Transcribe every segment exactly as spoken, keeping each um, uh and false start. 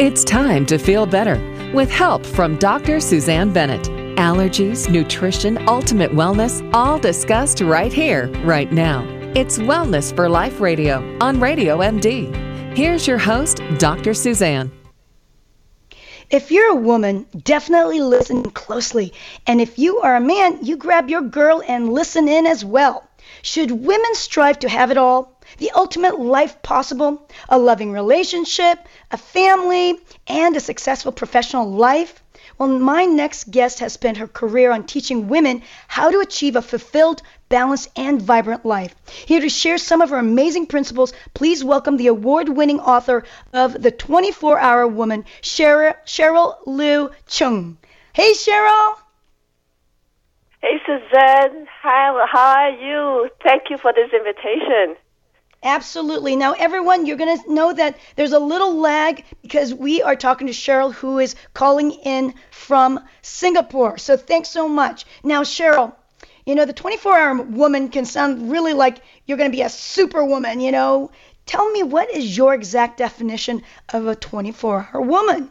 It's time to feel better with help from Doctor Suzanne Bennett. Allergies, nutrition, ultimate wellness, all discussed right here, right now. It's Wellness for Life Radio on Radio M D. Here's your host, Doctor Suzanne. If you're a woman, definitely listen closely. And if you are a man, you grab your girl and listen in as well. Should women strive to have it all? The ultimate life possible? A loving relationship, a family, and a successful professional life? Well, my next guest has spent her career on teaching women how to achieve a fulfilled, balanced, and vibrant life. Here to share some of her amazing principles, please welcome the award-winning author of The twenty-four hour Woman, Cheryl, Cheryl Liu Chung. Hey, Cheryl. Hey, Suzanne. Hi, how are you? Thank you for this invitation. Absolutely. Now, everyone, you're going to know that there's a little lag because we are talking to Cheryl, who is calling in from Singapore. So thanks so much. Now, Cheryl, you know, the twenty-four hour woman can sound really like you're going to be a superwoman, you know. Tell me, what is your exact definition of a twenty-four hour woman?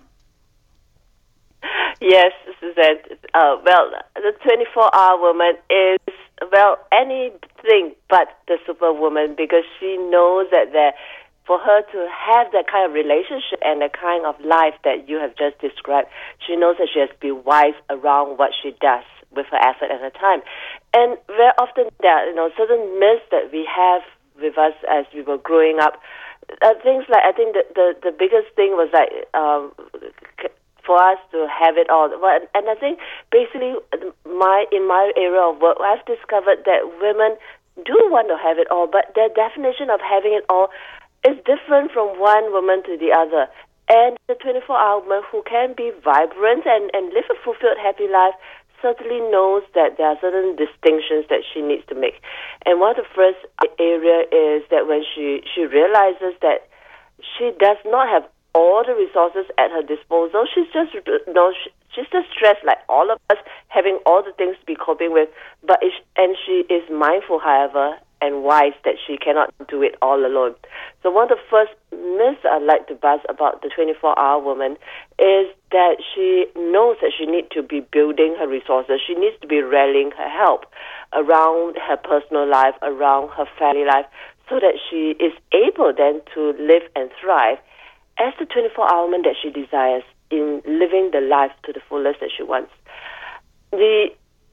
Yes, Suzanne. Uh, well, the twenty-four hour woman is, well, anything but the superwoman, because she knows that there, for her to have that kind of relationship and the kind of life that you have just described, she knows that she has to be wise around what she does with her effort and her time. And very often there are, you know, certain myths that we have with us as we were growing up. Uh, things like, I think the, the, the biggest thing was like, um, for us to have it all. And I think basically my in my area of work, I've discovered that women do want to have it all, but their definition of having it all is different from one woman to the other. And the twenty-four hour woman who can be vibrant and, and live a fulfilled, happy life certainly knows that there are certain distinctions that she needs to make. And one of the first area is that when she, she realizes that she does not have all the resources at her disposal. She's just, you know, she's just stressed like all of us, having all the things to be coping with. But it, and she is mindful, however, and wise that she cannot do it all alone. So one of the first myths I'd like to buzz about the twenty-four hour woman is that she knows that she needs to be building her resources. She needs to be rallying her help around her personal life, around her family life, so that she is able then to live and thrive as the twenty-four hour woman that she desires in living the life to the fullest that she wants. The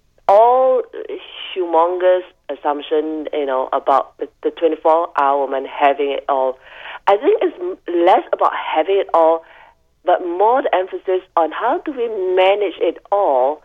all humongous assumption, you know, about the, the twenty-four hour woman having it all, I think it's less about having it all, but more the emphasis on how do we manage it all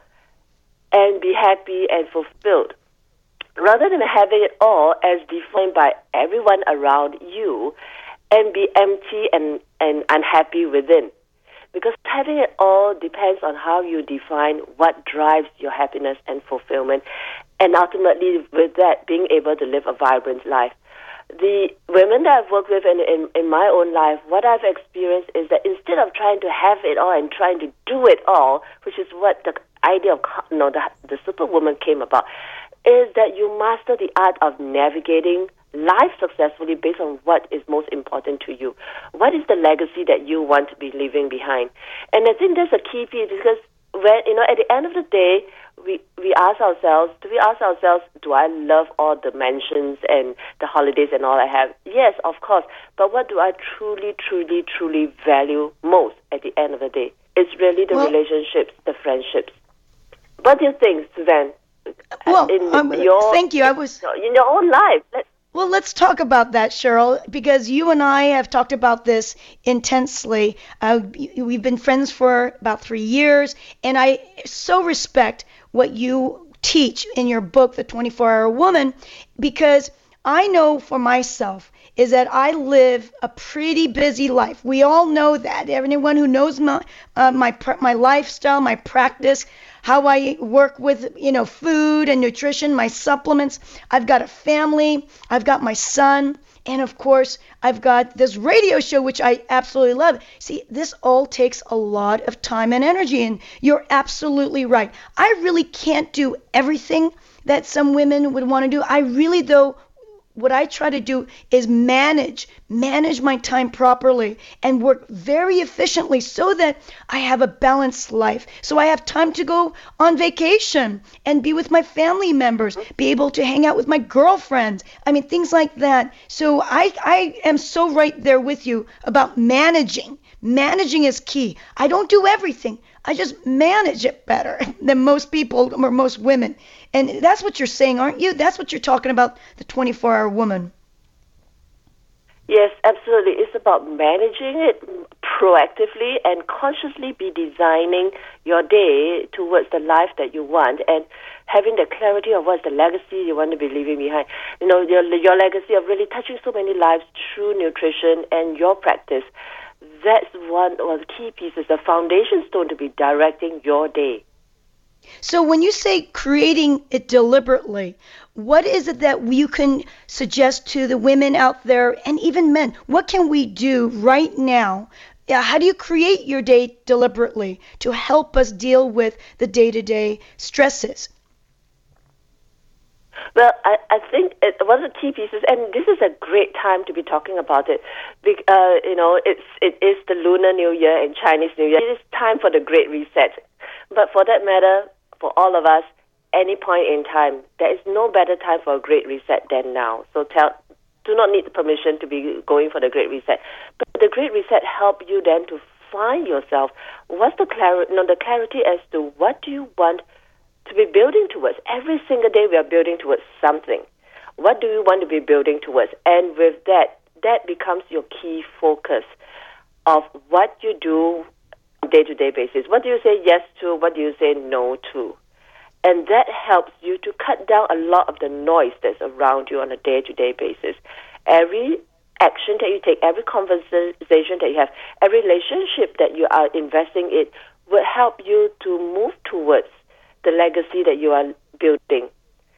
and be happy and fulfilled, rather than having it all as defined by everyone around you and be empty and, and unhappy within. Because having it all depends on how you define what drives your happiness and fulfillment, and ultimately with that, being able to live a vibrant life. The women that I've worked with in, in, in my own life, what I've experienced is that instead of trying to have it all and trying to do it all, which is what the idea of, you know, the, the superwoman came about, is that you master the art of navigating life successfully based on what is most important to you. What is the legacy that you want to be leaving behind? And I think that's a key piece, because when, you know, at the end of the day, we, we ask ourselves, do we ask ourselves, do I love all the mansions and the holidays and all I have? Yes, of course. But what do I truly, truly, truly value most at the end of the day? It's really the well, relationships, the friendships. What do you think, Suzanne? Well, in um, your, thank you. I was in your own life. Let's, Well, let's talk about that, Cheryl, because you and I have talked about this intensely. Uh, we've been friends for about three years, and I so respect what you teach in your book, The twenty-four hour Woman, because I know for myself is that I live a pretty busy life. We all know that. Anyone who knows my uh, my my lifestyle, my practice, how I work with, you know, food and nutrition, my supplements. I've got a family. I've got my son. And of course, I've got this radio show, which I absolutely love. See, this all takes a lot of time and energy. And you're absolutely right. I really can't do everything that some women would want to do. I really, though, what I try to do is manage, manage my time properly and work very efficiently so that I have a balanced life. So I have time to go on vacation and be with my family members, be able to hang out with my girlfriends. I mean, things like that. So I, I am so right there with you about managing. Managing is key. I don't do everything. I just manage it better than most people or most women. And that's what you're saying, aren't you? That's what you're talking about, the twenty-four hour woman. Yes, absolutely. It's about managing it proactively and consciously be designing your day towards the life that you want and having the clarity of what's the legacy you want to be leaving behind. You know, your, your legacy of really touching so many lives through nutrition and your practice. That's one of the key pieces, the foundation stone to be directing your day. So when you say creating it deliberately, what is it that you can suggest to the women out there and even men? What can we do right now? Yeah, how do you create your day deliberately to help us deal with the day-to-day stresses? Well, I, I think it, one of the key pieces, and this is a great time to be talking about it, because, uh, you know, it's, it is the Lunar New Year and Chinese New Year. It is time for the Great Reset. But for that matter, for all of us, any point in time, there is no better time for a Great Reset than now. So tell, do not need the permission to be going for the Great Reset. But the Great Reset help you then to find yourself. What's the clarity? You know, the clarity as to what do you want to be building towards. Every single day we are building towards something. What do you want to be building towards? And with that, that becomes your key focus of what you do on a day-to-day basis. What do you say yes to? What do you say no to? And that helps you to cut down a lot of the noise that's around you on a day-to-day basis. Every action that you take, every conversation that you have, every relationship that you are investing in will help you to move towards the legacy that you are building,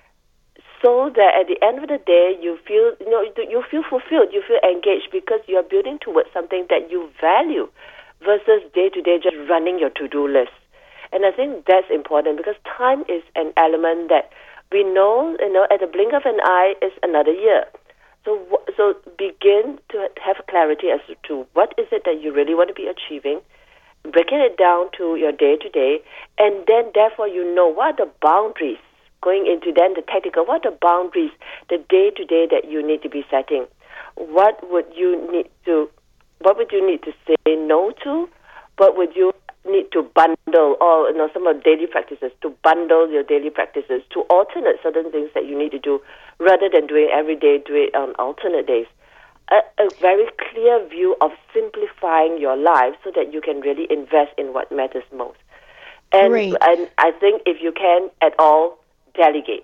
so that at the end of the day you feel you know you feel fulfilled, you feel engaged because you are building towards something that you value, versus day to day just running your to-do list. And I think that's important because time is an element that we know you know at the blink of an eye is another year. So so begin to have clarity as to what is it that you really want to be achieving. Breaking it down to your day-to-day, and then therefore you know what are the boundaries, going into then the tactical, what are the boundaries, the day-to-day that you need to be setting. What would you need to, what would you need to say no to? What would you need to bundle, or you know, some of the daily practices, to bundle your daily practices, to alternate certain things that you need to do, rather than doing every day, do it on alternate days. A, a very clear view of simplifying your life so that you can really invest in what matters most. And, Great. and I think if you can at all, delegate.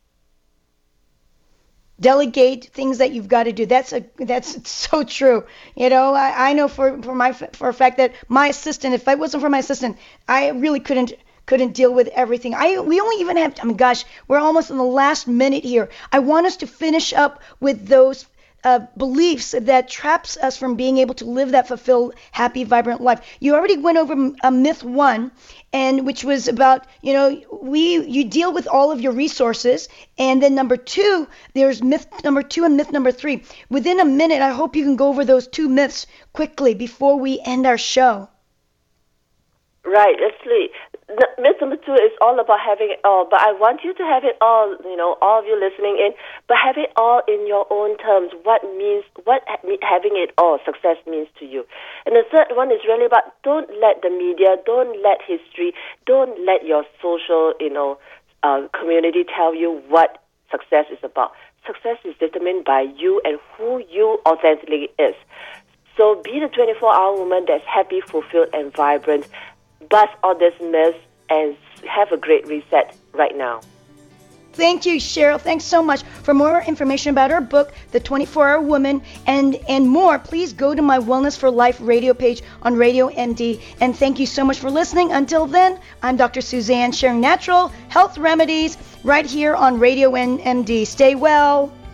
Delegate things that you've got to do. That's a that's so true. You know, I, I know for for my for a fact that my assistant, if it wasn't for my assistant, I really couldn't couldn't deal with everything. I we only even have. I mean, gosh, we're almost in the last minute here. I want us to finish up with those Uh, beliefs that traps us from being able to live that fulfilled, happy, vibrant life. You already went over a myth one, and which was about, you know, we you deal with all of your resources, and then number two, there's myth number two and myth number three. Within a minute, I hope you can go over those two myths quickly before we end our show. Right, Leslie. Myth number two is all about having it all, but I want you to have it all, you know, all of you listening in, but have it all in your own terms. What means, what having it all success means to you. And the third one is really about don't let the media, don't let history, don't let your social, you know, uh, community tell you what success is about. Success is determined by you and who you authentically is. So be the twenty-four hour woman that's happy, fulfilled, and vibrant. Bust all these myths and have a great reset right now. Thank you, Cheryl. Thanks so much. For more information about our book, The twenty-four hour Woman, and, and more, please go to my Wellness for Life radio page on Radio M D. And thank you so much for listening. Until then, I'm Doctor Suzanne, sharing natural health remedies right here on Radio M D. Stay well.